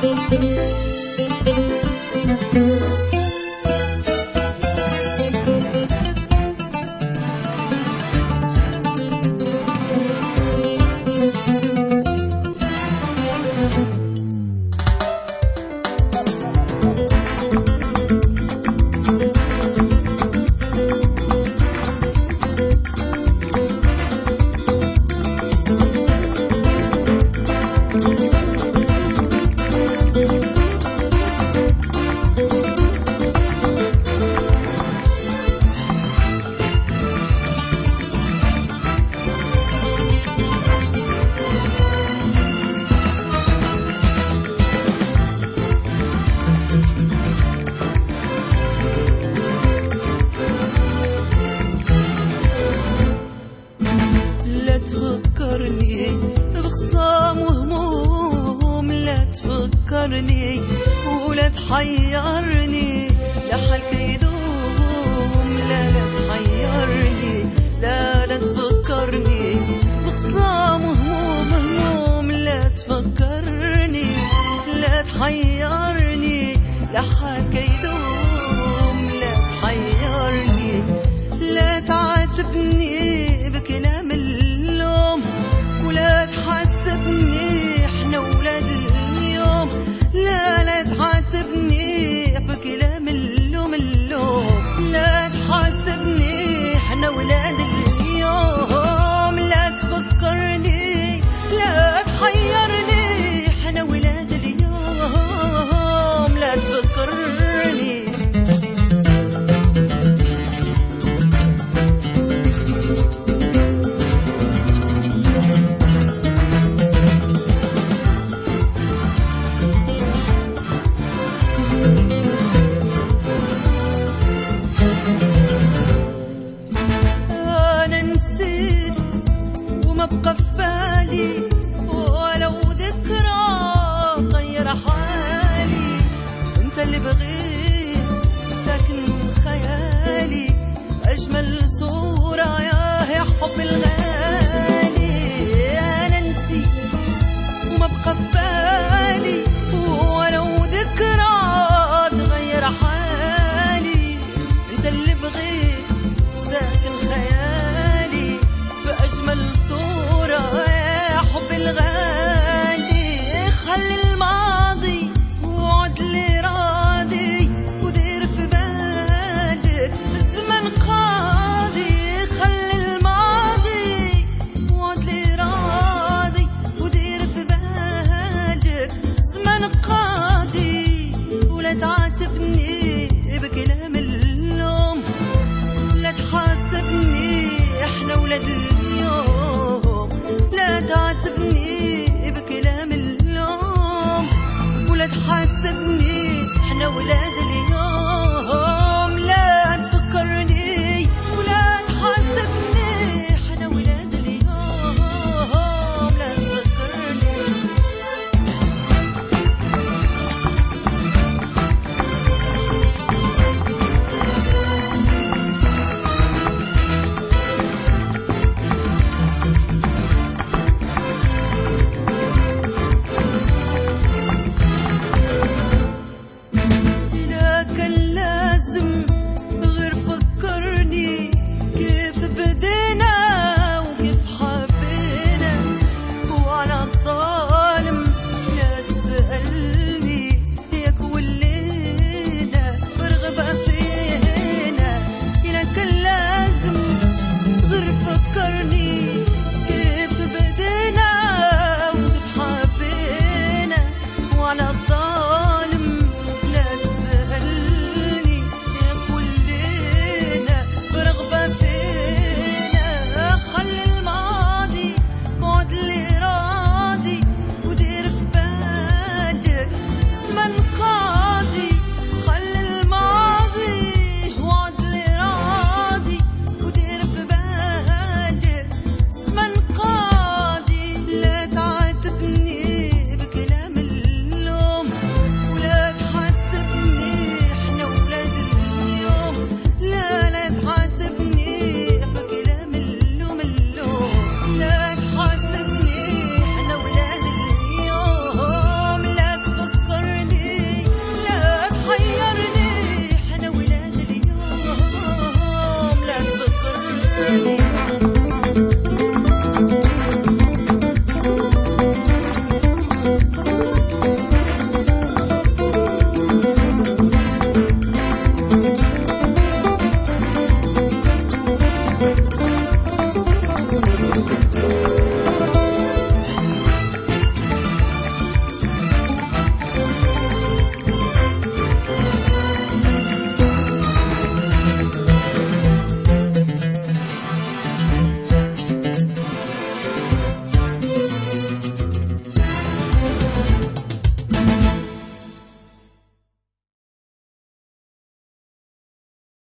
ولا تحيرني لحالك يدوم. لا تحيرني، لا تفكرني بخصام وهموم. لا تفكرني، لا تحيرني لحالك يدوم. لا تحيرني، لا تعاتبني بكلام اللوم، ولا تحسبني احنا ولاد اليوم. لا تعاتبني بكلام اللوم. لا تحاسبني احنا ولاد اليوم. لا تفكرني، لا تحيرني احنا ولاد اليوم. لا تفكرني. بقى في بالي ولو ذكرى غير حالي. انت اللي بغيت ساكن خيالي، اجمل صورة يا حب الغالي. انا نسيت وما بقى في بالي ولو ذكرى تغير حالي. انت اللي بغيت ساكن خيالي، بأجمل صورة يا حب الغالي. خلي الماضي وعد لي راضي، ودير في بالك الزمن قاضي. خلي الماضي وعد لي راضي، ودير في بالك الزمن قاضي. ولا تعاتبني بكلام اللوم، لا تحاسبني احنا ولاد اليوم. لا تعاتبني بكلام اللوم، ولا تحاسبني احنا ولاد اليوم.